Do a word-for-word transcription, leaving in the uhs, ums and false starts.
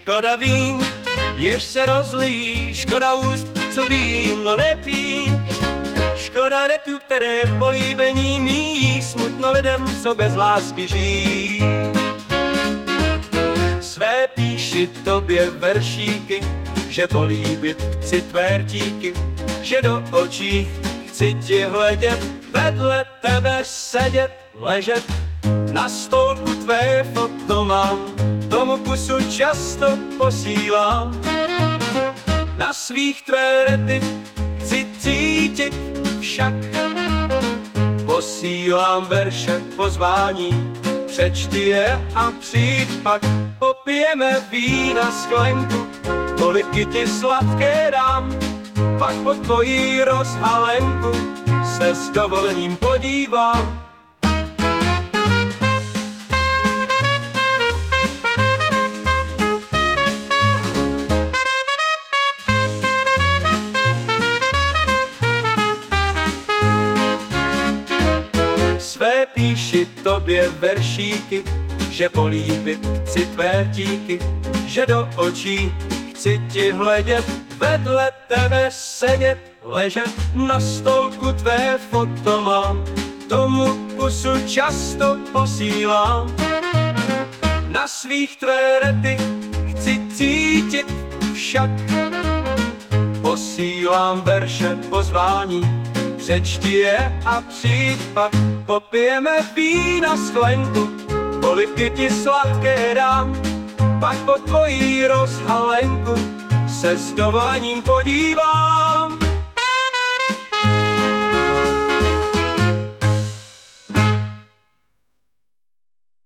Škoda vín, jež se rozlí, škoda úst, co víno nepí. Škoda retu, které políbení míjí, smutno lidem, co bez lásky žijí. Své píši tobě veršíky, že políbit chci tvé rtíky, že do očí chci ti hledět, vedle tebe sedět, ležet. Na stolku tvé foto mám, tomu pusu často posílám. Na svých tvé rety chci cítit však, posílám verše pozvání, přečti je a přijď pak. Popijeme vína sklenku, polivky ti sladké dám, pak po tvojí rozhalenku se s dovolením podívám. Své píši tobě veršíky, že políbit chci tvé rtíky, že do očí chci ti hledět, vedle tebe sedět, ležet. Na stolku tvé foto mám, tomu pusu často posílám. Na svých tvé rety chci cítit však, posílám verše pozvání, přečti je a přijď pak. Popijeme vína sklenku, polivky ti sladké dám, pak po tvojí rozhalenku se s dovolením podívám.